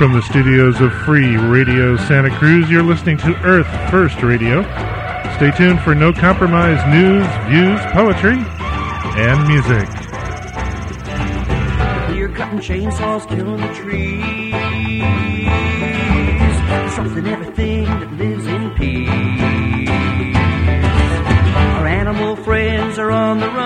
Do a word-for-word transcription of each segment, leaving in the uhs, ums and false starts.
from the studios of Free Radio Santa Cruz, you're listening to Earth First Radio. Stay tuned for No Compromise news, views, poetry, and music. You're cutting chainsaws, killing the trees, something everything that lives in peace. Our animal friends are on the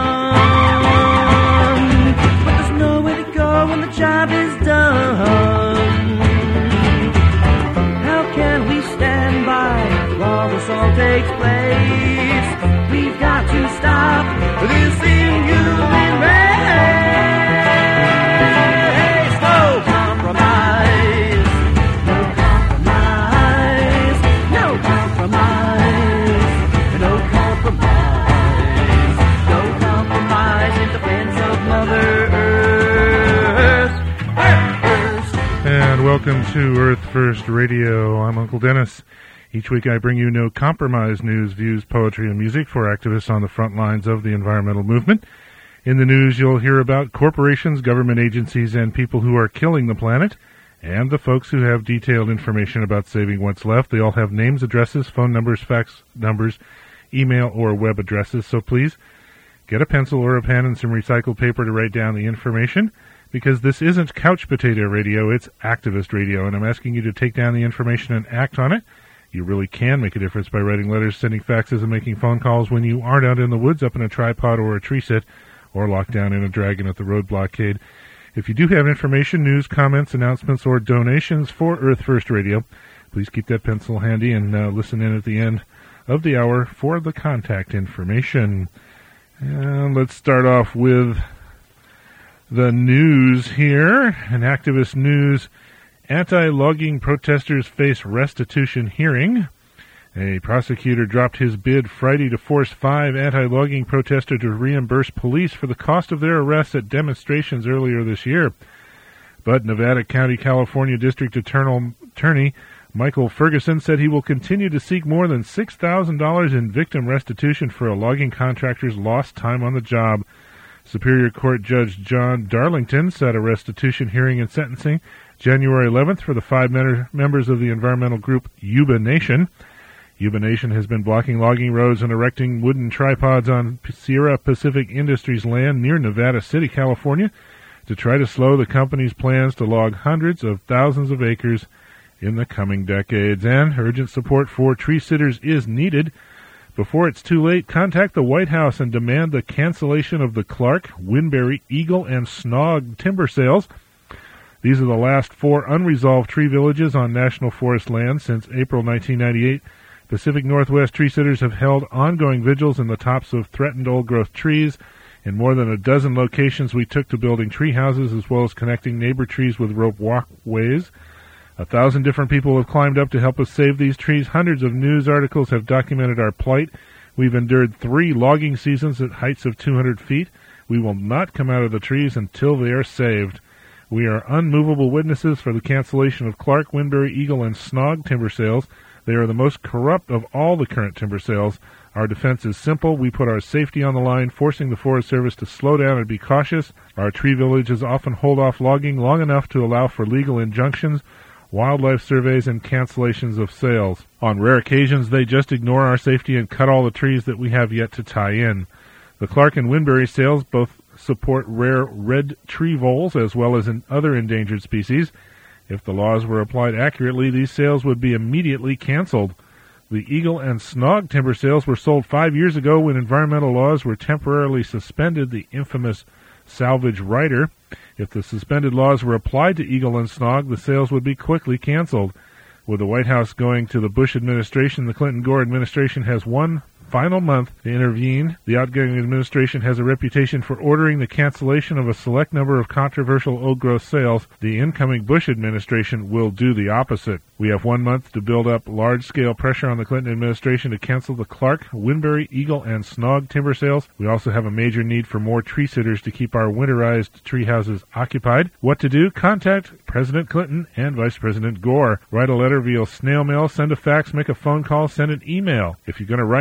run, but there's nowhere to go when the job is done. How can we stand by while this all takes place? We've got to stop this inhuman race. No compromise, no compromise, no compromise, no compromise, no compromise in defense of Mother Earth. Earth. And welcome to Earth First Radio. I'm Uncle Dennis. Each week I bring you No Compromise news, views, poetry, and music for activists on the front lines of the environmental movement. In the news, you'll hear about corporations, government agencies, and people who are killing the planet, and the folks who have detailed information about saving what's left. They all have names, addresses, phone numbers, fax numbers, email, or web addresses, so please get a pencil or a pen and some recycled paper to write down the information, because this isn't couch potato radio, it's activist radio, and I'm asking you to take down the information and act on it. You really can make a difference by writing letters, sending faxes, and making phone calls when you aren't out in the woods up in a tripod or a tree sit or locked down in a dragon at the road blockade. If you do have information, news, comments, announcements, or donations for Earth First Radio, please keep that pencil handy and uh, listen in at the end of the hour for the contact information. And let's start off with the news here. An activist news. Anti-logging protesters face restitution hearing. A prosecutor dropped his bid Friday to force five anti-logging protesters to reimburse police for the cost of their arrests at demonstrations earlier this year. But Nevada County, California District Attorney Michael Ferguson said he will continue to seek more than six thousand dollars in victim restitution for a logging contractor's lost time on the job. Superior Court Judge John Darlington set a restitution hearing and sentencing January eleventh for the five men- members of the environmental group Yuba Nation. Yuba Nation has been blocking logging roads and erecting wooden tripods on Sierra Pacific Industries land near Nevada City, California, to try to slow the company's plans to log hundreds of thousands of acres in the coming decades. And urgent support for tree sitters is needed. Before it's too late, contact the White House and demand the cancellation of the Clark, Winberry, Eagle, and Snog timber sales. These are the last four unresolved tree villages on National Forest land since April nineteen ninety-eight. Pacific Northwest tree sitters have held ongoing vigils in the tops of threatened old-growth trees. In more than a dozen locations we took to building tree houses as well as connecting neighbor trees with rope walkways. A thousand different people have climbed up to help us save these trees. Hundreds of news articles have documented our plight. We've endured three logging seasons at heights of two hundred feet. We will not come out of the trees until they are saved. We are unmovable witnesses for the cancellation of Clark, Winberry, Eagle, and Snog timber sales. They are the most corrupt of all the current timber sales. Our defense is simple. We put our safety on the line, forcing the Forest Service to slow down and be cautious. Our tree villages often hold off logging long enough to allow for legal injunctions, wildlife surveys, and cancellations of sales. On rare occasions, they just ignore our safety and cut all the trees that we have yet to tie in. The Clark and Winberry sales both support rare red tree voles as well as in other endangered species. If the laws were applied accurately, these sales would be immediately canceled. The Eagle and Snog timber sales were sold five years ago when environmental laws were temporarily suspended, the infamous salvage rider. If the suspended laws were applied to Eagle and Snog, the sales would be quickly canceled. With the White House going to the Bush administration, the Clinton-Gore administration has one final month to intervene. The outgoing administration has a reputation for ordering the cancellation of a select number of controversial old-growth sales. The incoming Bush administration will do the opposite. We have one month to build up large-scale pressure on the Clinton administration to cancel the Clark, Winberry, Eagle, and Snog timber sales. We also have a major need for more tree sitters to keep our winterized tree houses occupied. What to do? Contact President Clinton and Vice President Gore. Write a letter via snail mail, send a fax, make a phone call, send an email. If you're going to write, write to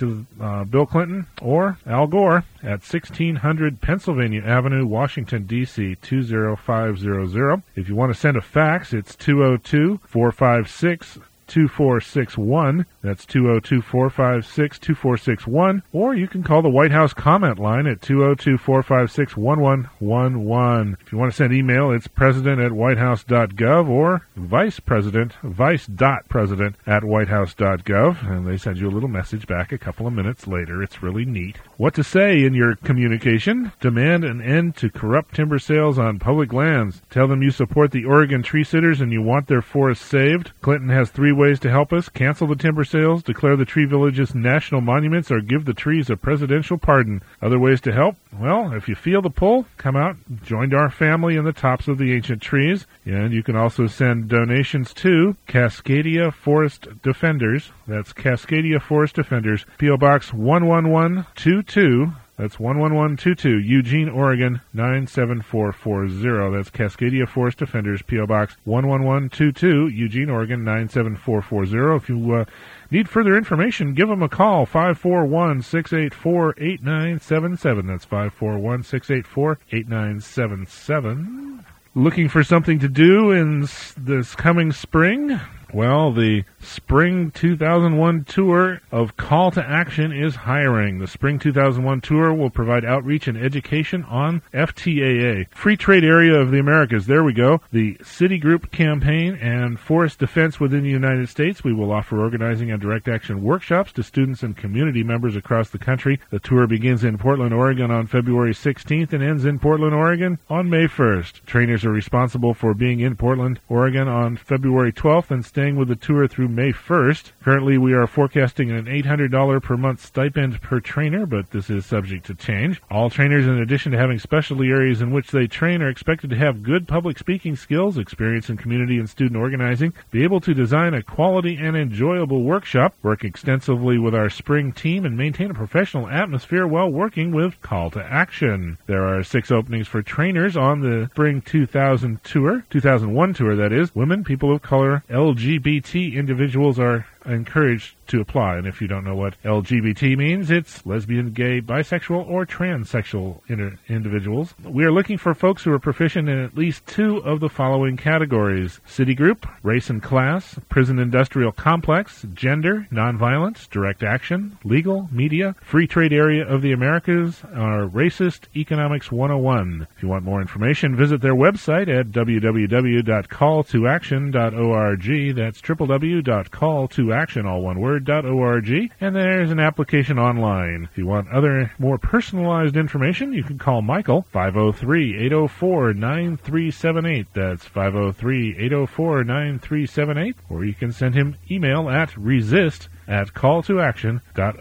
to uh, Bill Clinton or Al Gore at sixteen hundred Pennsylvania Avenue, Washington, D C two zero five zero zero. If you want to send a fax, it's two oh two, four five six, two four six one. That's two oh two, four five six, two four six one. Or you can call the White House comment line at two oh two, four five six, one one one one. If you want to send email, it's president at whitehouse dot gov or vice president, vice.president at whitehouse dot gov. And they send you a little message back a couple of minutes later. It's really neat. What to say in your communication? Demand an end to corrupt timber sales on public lands. Tell them you support the Oregon tree sitters and you want their forests saved. Clinton has three ways to help us: cancel the timber sales, declare the tree villages national monuments, or give the trees a presidential pardon. Other ways to help? Well, if you feel the pull, come out, join our family in the tops of the ancient trees. And you can also send donations to Cascadia Forest Defenders. That's Cascadia Forest Defenders, P O. Box one one one two two. That's one one one two two, Eugene, Oregon, nine seven four four zero. That's Cascadia Forest Defenders, P O. Box one one one two two, Eugene, Oregon, nine seven four four zero. If you uh, need further information, give them a call, five four one, six eight four, eight nine seven seven. That's five four one, six eight four, eight nine seven seven. Looking for something to do in this coming spring? Well, the Spring two thousand one tour of Call to Action is hiring. The Spring two thousand one tour will provide outreach and education on F T A A, Free Trade Area of the Americas. There we go. The Citigroup campaign and forest defense within the United States. We will offer organizing and direct action workshops to students and community members across the country. The tour begins in Portland, Oregon on February sixteenth and ends in Portland, Oregon on May first. Trainers are responsible for being in Portland, Oregon on February twelfth and staying with the tour through May first. Currently, we are forecasting an eight hundred dollars per month stipend per trainer, but this is subject to change. All trainers, in addition to having specialty areas in which they train, are expected to have good public speaking skills, experience in community and student organizing, be able to design a quality and enjoyable workshop, work extensively with our spring team, and maintain a professional atmosphere while working with Call to Action. There are six openings for trainers on the Spring two thousand tour, two thousand one tour, that is. Women, people of color, L G B T individuals are encouraged to apply. And if you don't know what L G B T means, it's lesbian, gay, bisexual, or transsexual inter- individuals. We are looking for folks who are proficient in at least two of the following categories: Citigroup, race and class, prison industrial complex, gender, nonviolence, direct action, legal, media, free trade area of the Americas, or racist economics one oh one. If you want more information, visit their website at w w w dot call to action dot org. That's w w w dot call to action, all one word, .org, and there's an application online. If you want other more personalized information, you can call Michael, five oh three, eight oh four, nine three seven eight. That's five oh three, eight oh four, nine three seven eight, or you can send him email at resist at call to action dot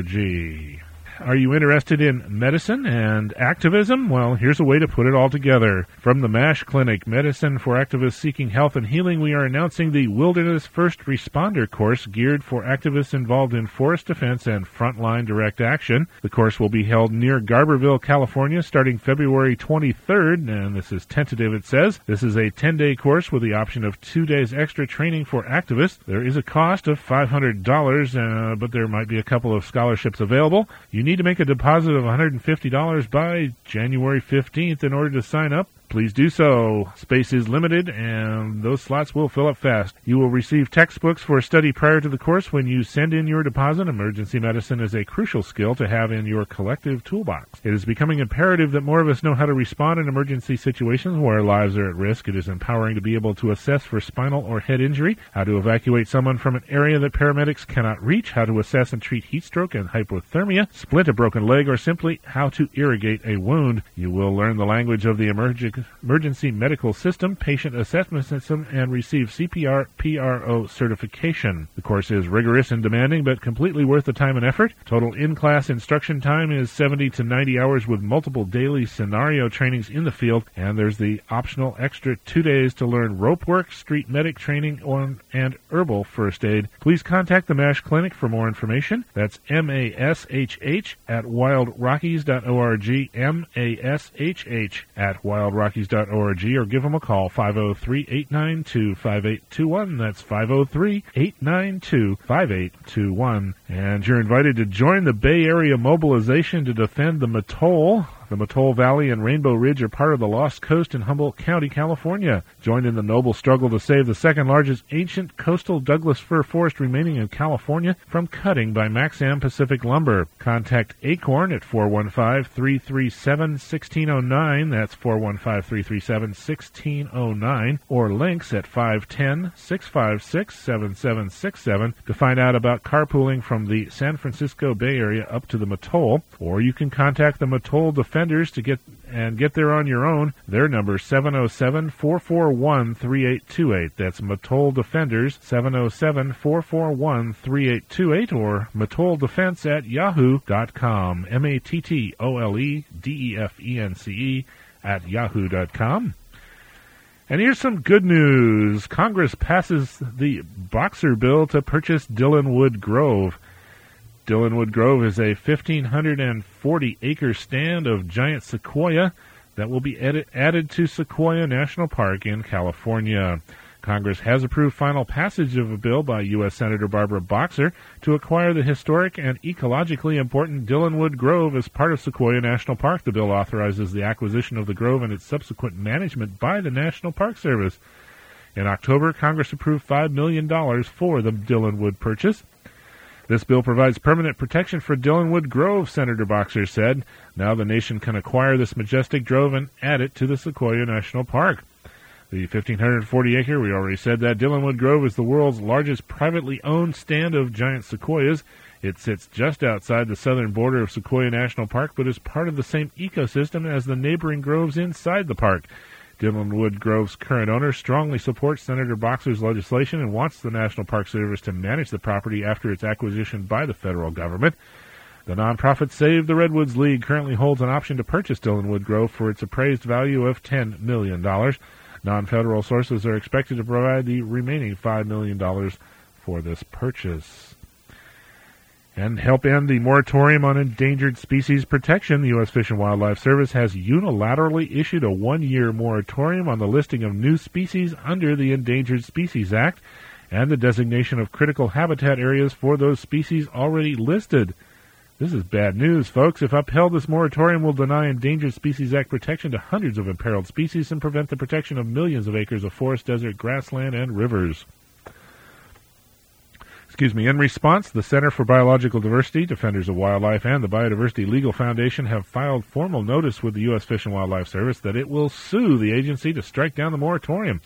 org. Are you interested in medicine and activism? Well, here's a way to put it all together. From the MASH Clinic, Medicine for Activists Seeking Health and Healing, we are announcing the Wilderness First Responder course geared for activists involved in forest defense and frontline direct action. The course will be held near Garberville, California, starting February twenty-third, and this is tentative, it says. This is a ten-day course with the option of two days extra training for activists. There is a cost of five hundred dollars, uh, but there might be a couple of scholarships available. You need to make a deposit of one hundred fifty dollars by January fifteenth in order to sign up. Please do so. Space is limited, and those slots will fill up fast. You will receive textbooks for study prior to the course when you send in your deposit. Emergency medicine is a crucial skill to have in your collective toolbox. It is becoming imperative that more of us know how to respond in emergency situations where lives are at risk. It is empowering to be able to assess for spinal or head injury, how to evacuate someone from an area that paramedics cannot reach, how to assess and treat heat stroke and hypothermia, splint a broken leg, or simply how to irrigate a wound. You will learn the language of the emergency emergency medical system, patient assessment system, and receive C P R P R O certification. The course is rigorous and demanding, but completely worth the time and effort. Total in-class instruction time is seventy to ninety hours with multiple daily scenario trainings in the field, and there's the optional extra two days to learn rope work, street medic training, on, and herbal first aid. Please contact the MASH Clinic for more information. That's M A S H H at wild rockies dot org, M A S H H at wild rockies rockies dot org, or give them a call, five oh three, eight nine two, five eight two one. That's five oh three, eight nine two, five eight two one. And you're invited to join the Bay Area mobilization to defend the Mattole. The Mattole Valley and Rainbow Ridge are part of the Lost Coast in Humboldt County, California. Join in the noble struggle to save the second-largest ancient coastal Douglas fir forest remaining in California from cutting by Maxam Pacific Lumber. Contact Acorn at four one five, three three seven, one six zero nine. That's four one five, three three seven, one six zero nine. Or links at five one zero, six five six, seven seven six seven to find out about carpooling from the San Francisco Bay Area up to the Mattole. Or you can contact the Mattole Defenders to get and get there on your own. Their number seven oh seven, four four one, three eight two eight. That's Mattole Defenders, seven oh seven, four four one, three eight two eight, or Mattole Defense at yahoo dot com. M A T T O L E D E F E N C E at yahoo dot com. And here's some good news. Congress passes the Boxer bill to purchase Dillonwood Grove. Dillonwood Grove is a one thousand five hundred forty acre stand of giant sequoia that will be added, added to Sequoia National Park in California. Congress has approved final passage of a bill by U S Senator Barbara Boxer to acquire the historic and ecologically important Dillonwood Grove as part of Sequoia National Park. The bill authorizes the acquisition of the grove and its subsequent management by the National Park Service. In October, Congress approved five million dollars for the Dillonwood purchase. This bill provides permanent protection for Dillonwood Grove, Senator Boxer said. Now the nation can acquire this majestic grove and add it to the Sequoia National Park. The one thousand five hundred forty acre, we already said that, Dillonwood Grove is the world's largest privately owned stand of giant sequoias. It sits just outside the southern border of Sequoia National Park, but is part of the same ecosystem as the neighboring groves inside the park. Dillonwood Grove's current owner strongly supports Senator Boxer's legislation and wants the National Park Service to manage the property after its acquisition by the federal government. The nonprofit Save the Redwoods League currently holds an option to purchase Dillonwood Grove for its appraised value of ten million dollars. Non-federal sources are expected to provide the remaining five million dollars for this purchase. And help end the moratorium on endangered species protection, the U S Fish and Wildlife Service has unilaterally issued a one-year moratorium on the listing of new species under the Endangered Species Act and the designation of critical habitat areas for those species already listed. This is bad news, folks. If upheld, this moratorium will deny Endangered Species Act protection to hundreds of imperiled species and prevent the protection of millions of acres of forest, desert, grassland, and rivers. Excuse me. In response, the Center for Biological Diversity, Defenders of Wildlife, and the Biodiversity Legal Foundation have filed formal notice with the U S Fish and Wildlife Service that it will sue the agency to strike down the moratorium.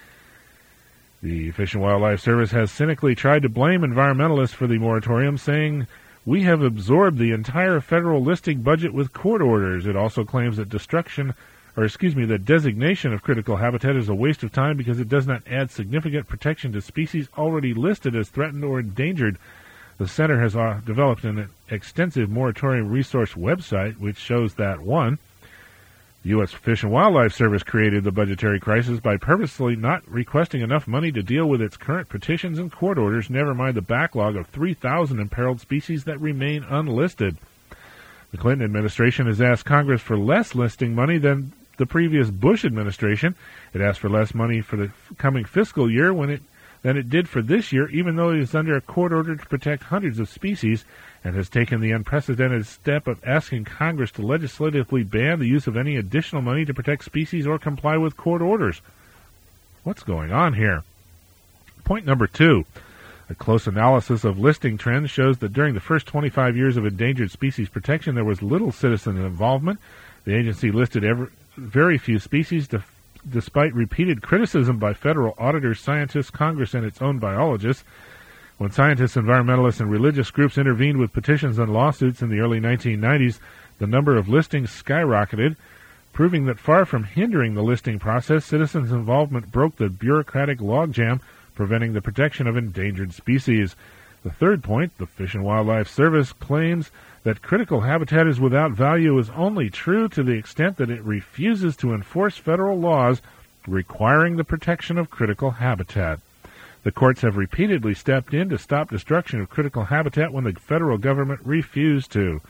The Fish and Wildlife Service has cynically tried to blame environmentalists for the moratorium, saying, "We have absorbed the entire federal listing budget with court orders." It also claims that destruction or excuse me, the designation of critical habitat is a waste of time because it does not add significant protection to species already listed as threatened or endangered. The Center has uh, developed an extensive moratorium resource website which shows that, one, the U S Fish and Wildlife Service created the budgetary crisis by purposely not requesting enough money to deal with its current petitions and court orders, never mind the backlog of three thousand imperiled species that remain unlisted. The Clinton administration has asked Congress for less listing money than the previous Bush administration. It asked for less money for the coming fiscal year when it than it did for this year, even though it is under a court order to protect hundreds of species, and has taken the unprecedented step of asking Congress to legislatively ban the use of any additional money to protect species or comply with court orders. What's going on here? Point number two. A close analysis of listing trends shows that during the first twenty-five years of endangered species protection, there was little citizen involvement. The agency listed every, very few species, def, despite repeated criticism by federal auditors, scientists, Congress, and its own biologists. When scientists, environmentalists, and religious groups intervened with petitions and lawsuits in the early nineteen nineties, the number of listings skyrocketed, proving that far from hindering the listing process, citizens' involvement broke the bureaucratic logjam, preventing the protection of endangered species. The third point, the Fish and Wildlife Service claims that critical habitat is without value is only true to the extent that it refuses to enforce federal laws requiring the protection of critical habitat. The courts have repeatedly stepped in to stop destruction of critical habitat when the federal government refused to.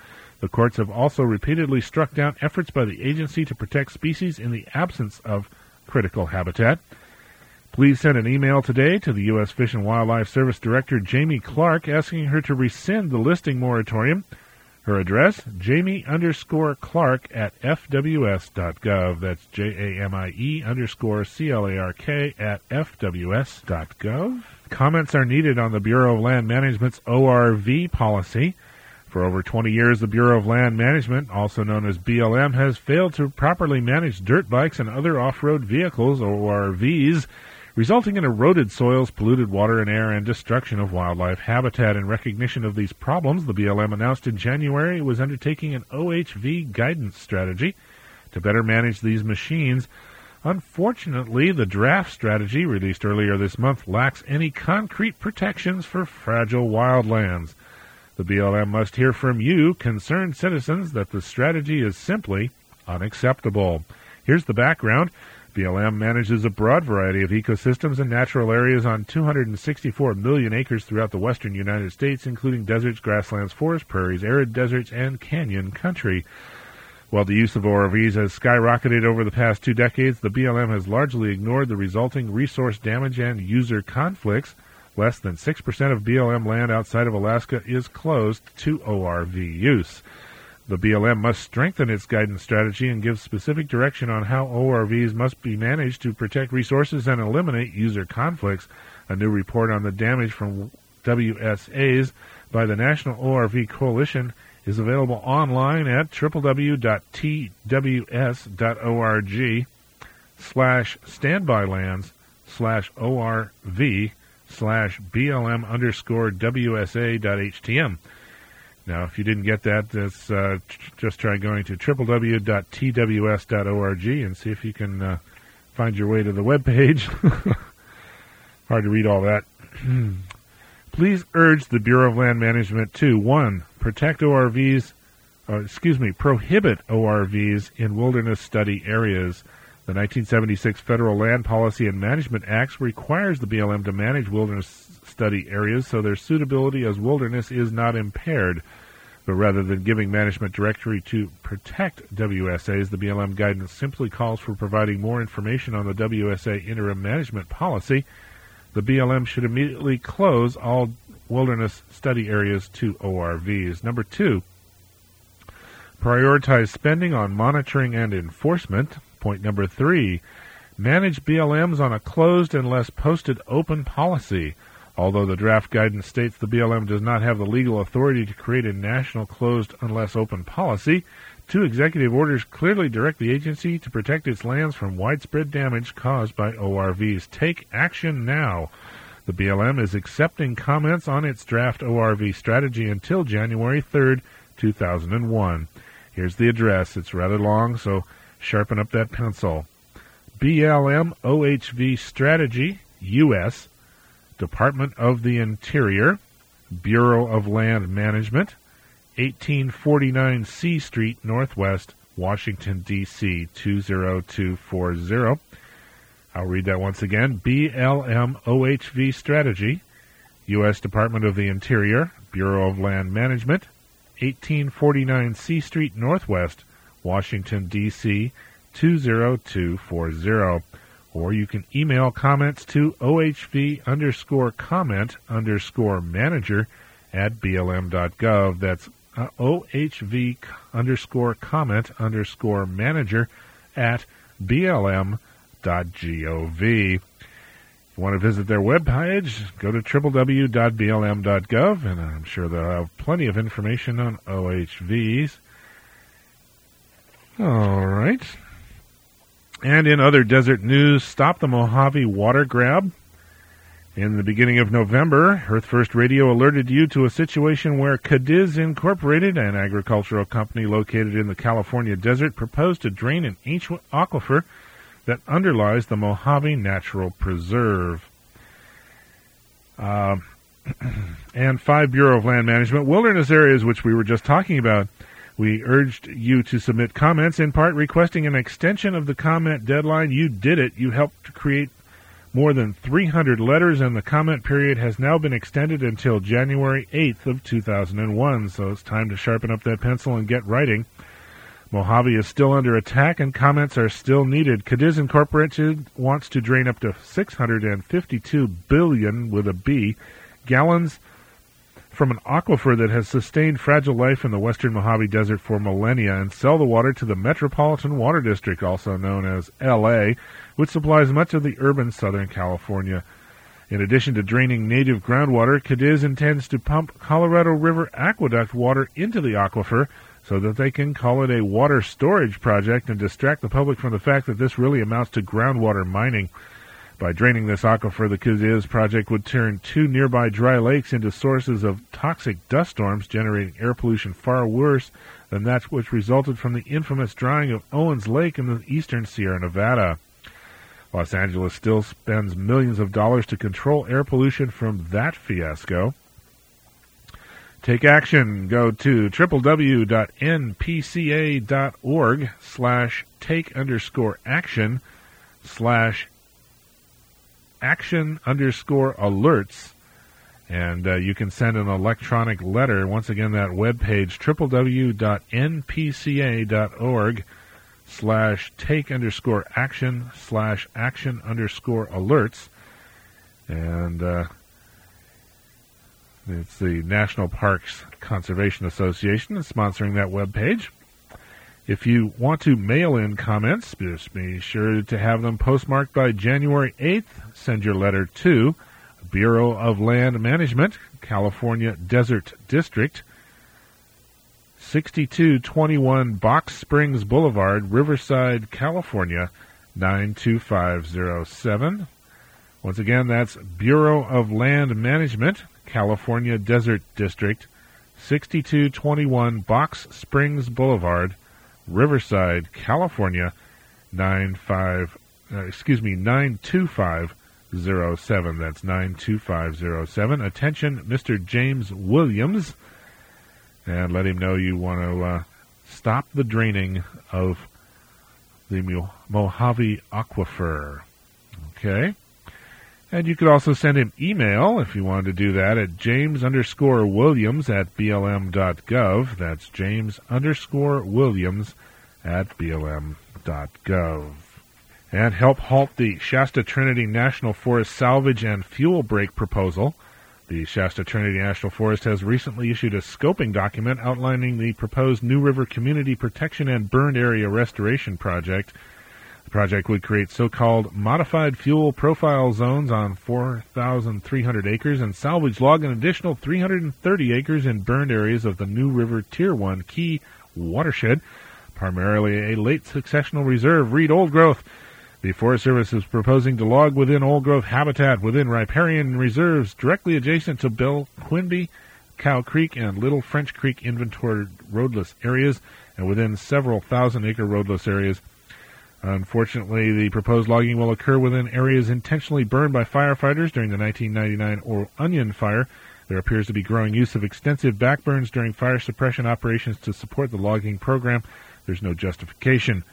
The courts have also repeatedly struck down efforts by the agency to protect species in the absence of critical habitat. Please send an email today to the U S Fish and Wildlife Service Director Jamie Clark asking her to rescind the listing moratorium. Her address, Jamie underscore Clark at F W S dot gov. That's J A M I E underscore C L A R K at F W S dot gov. Comments are needed on the Bureau of Land Management's O R V policy. For over twenty years, the Bureau of Land Management, also known as B L M, has failed to properly manage dirt bikes and other off-road vehicles, O R Vs, resulting in eroded soils, polluted water and air, and destruction of wildlife habitat. In recognition of these problems, the B L M announced in January it was undertaking an O H V guidance strategy to better manage these machines. Unfortunately, the draft strategy, released earlier this month, lacks any concrete protections for fragile wildlands. The B L M must hear from you, concerned citizens, that the strategy is simply unacceptable. Here's the background. B L M manages a broad variety of ecosystems and natural areas on two hundred sixty-four million acres throughout the western United States, including deserts, grasslands, forests, prairies, arid deserts, and canyon country. While the use of O R Vs has skyrocketed over the past two decades, the B L M has largely ignored the resulting resource damage and user conflicts. Less than six percent of B L M land outside of Alaska is closed to O R V use. The B L M must strengthen its guidance strategy and give specific direction on how O R Vs must be managed to protect resources and eliminate user conflicts. A new report on the damage from W S As by the National O R V Coalition is available online at w w w dot t w s dot org slash standbylands slash O R V slash B L M underscore W S A dot H T M. Now, if you didn't get that, that's, uh, tr- just try going to w w w dot t w s dot org and see if you can uh, find your way to the web page. Hard to read all that. Please urge the Bureau of Land Management to, one, protect O R Vs, uh, excuse me, prohibit O R Vs in wilderness study areas. The nineteen seventy-six Federal Land Policy and Management Act requires the B L M to manage wilderness study areas so their suitability as wilderness is not impaired. But rather than giving management directory to protect W S As, the B L M guidance simply calls for providing more information on the W S A interim management policy. The B L M should immediately close all wilderness study areas to O R Vs. Number two, prioritize spending on monitoring and enforcement. Point number three, manage B L Ms on a closed unless posted open policy. Although the draft guidance states the B L M does not have the legal authority to create a national closed unless open policy, two executive orders clearly direct the agency to protect its lands from widespread damage caused by O R Vs. Take action now. The B L M is accepting comments on its draft O R V strategy until January third, two thousand one. Here's the address. It's rather long, so sharpen up that pencil. B L M O H V Strategy, U S, Department of the Interior, Bureau of Land Management, eighteen forty-nine C Street, Northwest, Washington, D C two zero two four zero. I'll read that once again. B L M O H V Strategy, U S Department of the Interior, Bureau of Land Management, eighteen forty-nine C Street, Northwest, Washington, D C two zero two four zero. Or you can email comments to OHV underscore comment underscore manager at blm dot gov. That's uh, OHV underscore comment underscore manager at blm dot gov. If you want to visit their webpage, go to w w w dot b l m dot gov, and I'm sure they'll have plenty of information on O H Vs. All right. And in other desert news, stop the Mojave water grab. In the beginning of November, Earth First Radio alerted you to a situation where Cadiz Incorporated, an agricultural company located in the California desert, proposed to drain an ancient aquifer that underlies the Mojave Natural Preserve. Uh, and five Bureau of Land Management wilderness areas, which we were just talking about. We urged you to submit comments, in part requesting an extension of the comment deadline. You did it. You helped to create more than three hundred letters, and the comment period has now been extended until January eighth of two thousand one, so it's time to sharpen up that pencil and get writing. Mojave is still under attack, and comments are still needed. Cadiz Incorporated wants to drain up to six hundred fifty-two billion, with a B, gallons from an aquifer that has sustained fragile life in the western Mojave Desert for millennia and sell the water to the Metropolitan Water District, also known as L A, which supplies much of the urban Southern California. In addition to draining native groundwater, Cadiz intends to pump Colorado River aqueduct water into the aquifer so that they can call it a water storage project and distract the public from the fact that this really amounts to groundwater mining. By draining this aquifer, the Cadiz project would turn two nearby dry lakes into sources of toxic dust storms, generating air pollution far worse than that which resulted from the infamous drying of Owens Lake in the eastern Sierra Nevada. Los Angeles still spends millions of dollars to control air pollution from that fiasco. Take action. Go to www.npca.org slash take underscore action slash action underscore alerts, and uh, you can send an electronic letter. Once again, that webpage, www.npca.org slash take underscore action slash action underscore alerts, and uh, it's the National Parks Conservation Association that's sponsoring that webpage. If you want to mail in comments, just be sure to have them postmarked by January eighth. Send your letter to Bureau of Land Management, California Desert District, sixty-two twenty-one Box Springs Boulevard, Riverside, California, nine two five zero seven. Once again, that's Bureau of Land Management, California Desert District, sixty-two twenty-one Box Springs Boulevard, Riverside, California, nine five uh, excuse me nine two five zero seven. That's nine two five zero seven. Attention, Mister James Williams, and let him know you want to uh, stop the draining of the Mo- Mojave Aquifer. Okay, and you could also send him email if you wanted to do that at James underscore Williams at B L M dot gov. That's James underscore Williams at B L M dot gov. And help halt the Shasta Trinity National Forest salvage and fuel break proposal. The Shasta Trinity National Forest has recently issued a scoping document outlining the proposed New River Community Protection and Burned Area Restoration Project. The project would create so-called modified fuel profile zones on four thousand three hundred acres and salvage log an additional three hundred thirty acres in burned areas of the New River Tier one Key watershed, primarily a late successional reserve, read old growth. The Forest Service is proposing to log within old-growth habitat within riparian reserves directly adjacent to Bill Quinby, Cow Creek, and Little French Creek inventoried roadless areas, and within several thousand-acre roadless areas. Unfortunately, the proposed logging will occur within areas intentionally burned by firefighters during the nineteen ninety-nine Old Onion Fire. There appears to be growing use of extensive backburns during fire suppression operations to support the logging program. There's no justification.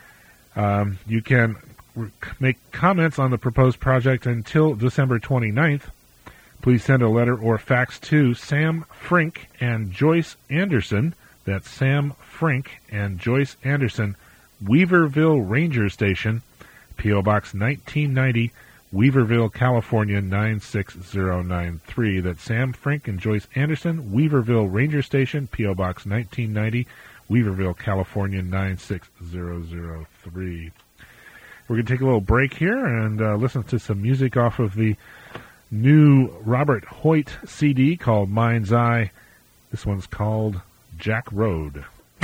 Um, you can make comments on the proposed project until December twenty-ninth. Please send a letter or fax to Sam Frink and Joyce Anderson. That's Sam Frink and Joyce Anderson, Weaverville Ranger Station, P O. Box nineteen ninety, Weaverville, California, nine six zero nine three. That's Sam Frink and Joyce Anderson, Weaverville Ranger Station, P O. Box nineteen ninety, Weaverville, California, nine six zero zero three. We're going to take a little break here and uh, listen to some music off of the new Robert Hoyt C D called Mind's Eye. This one's called Jack Road.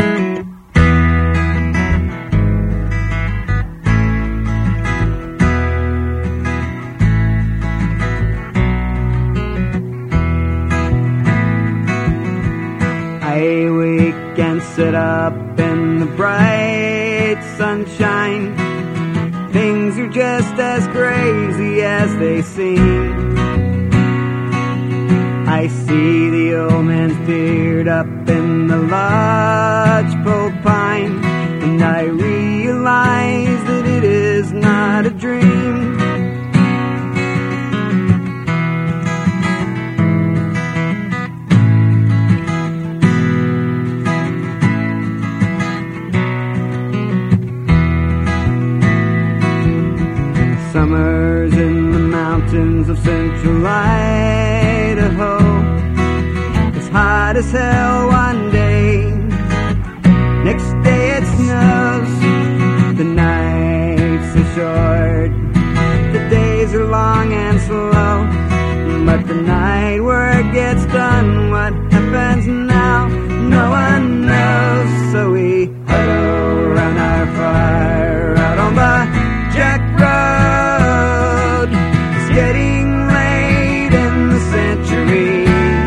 I wake and sit up in the bright sunshine. Things are just as crazy as they seem. I see the old man's beard up in the lodgepole pine, and I realize that it is not a dream. as hell one day. Next day it snows. The nights are short. The days are long and slow. But the night work gets done. What happens now? No one knows. So we huddle around our fire out on the Jack Road. It's getting late in the century,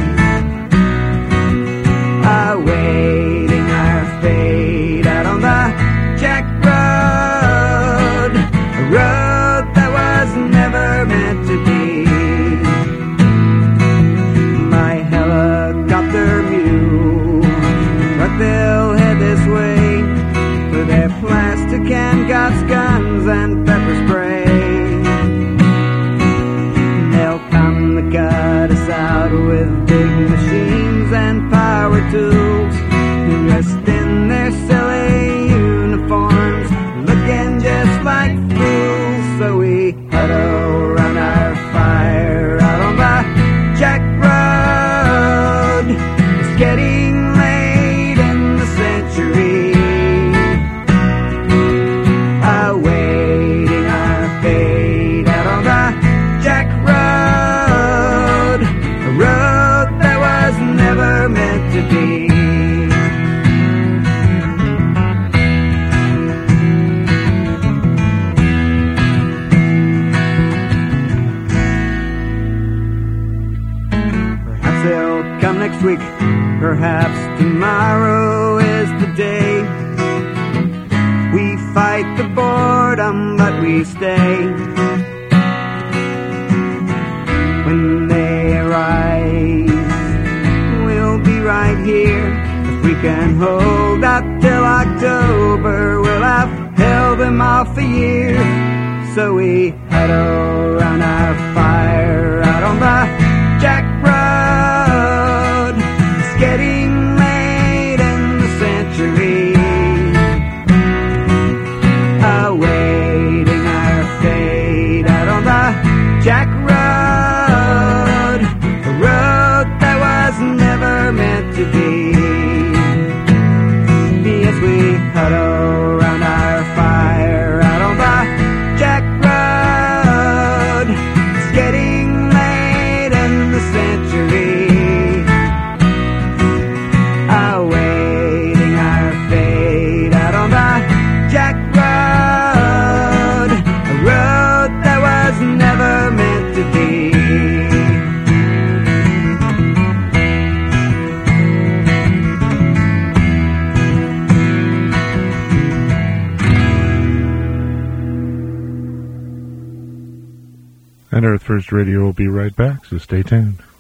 awaiting our fate out on the Jack Road, a road that was never meant to be. My helicopter mule, but they'll head this way for their plastic and God's guns and pepper spray. They'll come to cut us out with big machines and power tools, dressed in their silly uniforms, looking just like fools. So we huddle around our fire out on the Jack Road. It's getting late in the century, awaiting our fate out on the Jack Road, a road that was never meant to be. Perhaps they'll come next week, perhaps tomorrow is the day. We fight the boredom, but we stay. When they arise, we'll be right here. If we can hold out till October, we'll have held them off a year. So we huddle around our fire out on the Jack Road. It's getting late in the century, awaiting our fate out on the Jack Road, a road that was never meant to be. Yes, we huddle around our fire out on the Jack Road. It's getting late in the century, awaiting our fate out on the Jack Road, a road that was never meant to be. And Earth First Radio will be right back, so stay tuned.